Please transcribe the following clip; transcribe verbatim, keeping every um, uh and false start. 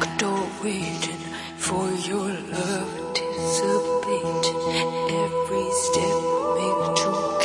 back door waiting for your love anticipating every step make to